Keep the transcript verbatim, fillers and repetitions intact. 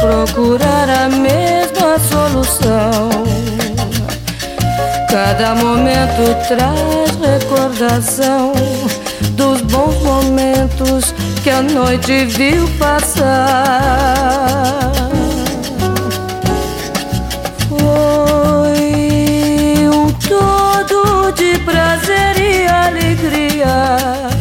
procurar a mesma solução. Cada momento traz recordação dos bons momentos que a noite viu passar.